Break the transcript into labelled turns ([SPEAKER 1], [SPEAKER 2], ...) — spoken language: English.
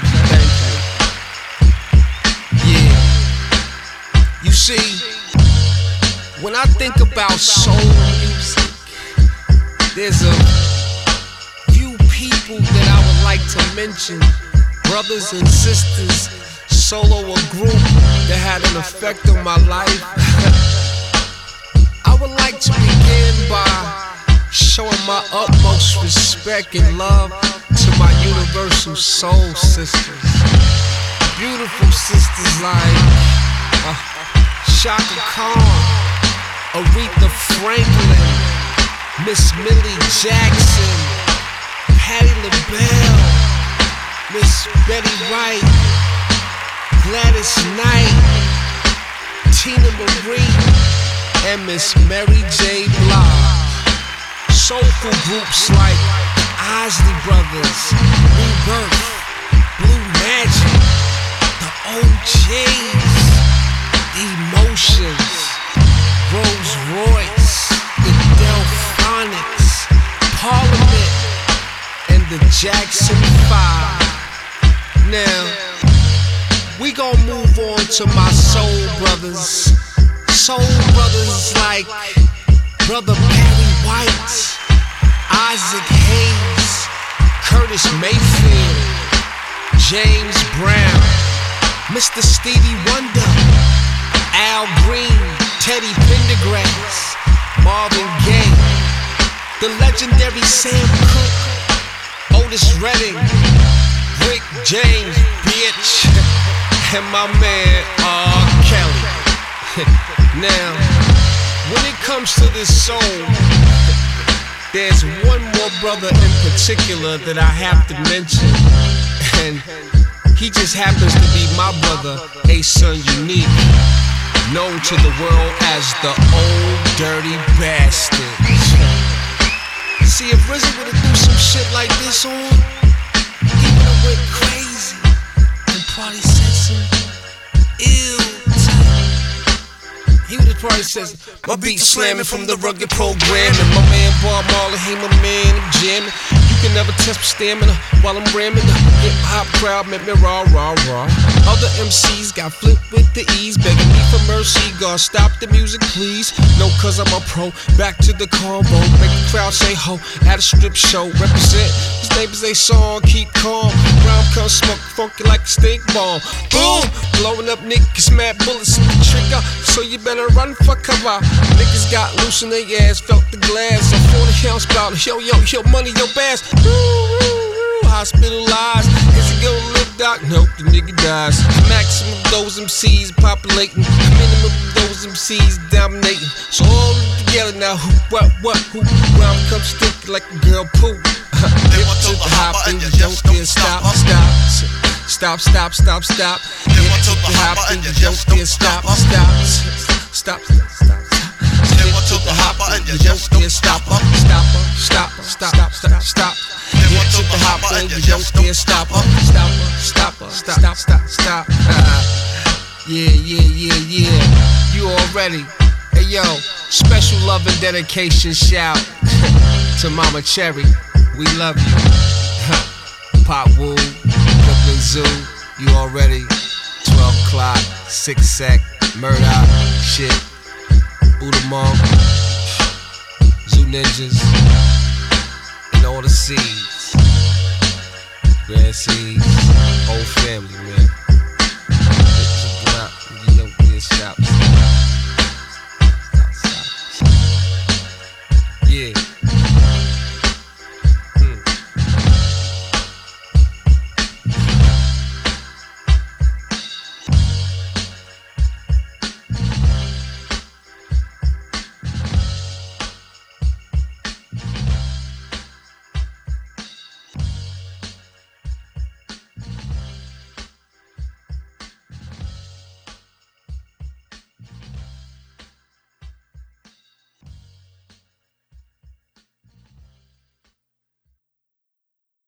[SPEAKER 1] Thank you. Yeah. You see, when I think about soul music, there's a few people that I would like to mention, brothers and sisters, solo or group, that had an effect on my life. I would like to begin by showing my utmost respect and love to my universal soul sisters. Beautiful sisters like Chaka Khan, Aretha Franklin, Miss Millie Jackson, Patti LaBelle, Miss Betty Wright, Gladys Knight, Tina Marie, and Miss Mary J. Blige. Soulful groups like the Isley Brothers, New Birth, Blue Magic, the OJs, the Emotions, Rose Royce, the Delphonics, Parliament, and the Jackson 5. Now, we gon' move on to my soul brothers. Soul brothers like Brother Barry White, Isaac Hayes, Curtis Mayfield, James Brown, Mr. Stevie Wonder, Al Green, Teddy Pendergrass, Marvin Gaye, the legendary Sam Cooke, Otis Redding, Rick James, bitch, and my man R. Kelly. Now, when it comes to this soul, there's one more brother in particular that I have to mention, and he just happens to be my brother, A-Sun Unique, known to the world as the Old Dirty Bastard. See, if RZA would've threw some shit like this on, he would've went crazy and probably said some ill. He would've probably said, my beat slamming from the rugged program, and my man Bob Marley, he my man, I'm jamming. You can never test my stamina while I'm ramming. The hip-hop crowd make me raw. Other MCs got flipped with the ease, begging me for mercy. God, stop the music, please. No, cause I'm a pro. Back to the convo, make the crowd say ho. At a strip show, represent. His neighbors they song, keep calm. Rhyme come smoke, funky like a stink bomb. Boom, blowing up niggas, mad bullets in the trigger. So you better run for cover. Niggas got loose in their ass, felt the glass. I'm 40 ounce bout, yo, money, yo, bass. Hospitalized, is he gonna live, doc? Nope, the nigga dies. Maximum of those MCs populating, minimum of those MCs dominating. So all together now, who, what, who? Rhyme comes sticky like a girl poo. Hip to the hop and you don't dare stop. Stop. Hip to the hop and you don't dare stop. Stop. Hip to the hop and you don't dare stop. Stop. Hip to the hop and you don't dare stop. Stop. Yeah. You already. Hey yo, special love and dedication shout to Mama Cherry. We love you. Pop Woo, Brooklyn Zoo. You already. 12 o'clock, 6 sec, Murdoch, shit, Buddha Monk, Zoo Ninjas, and all the seeds, Grand Seeds, whole family, man.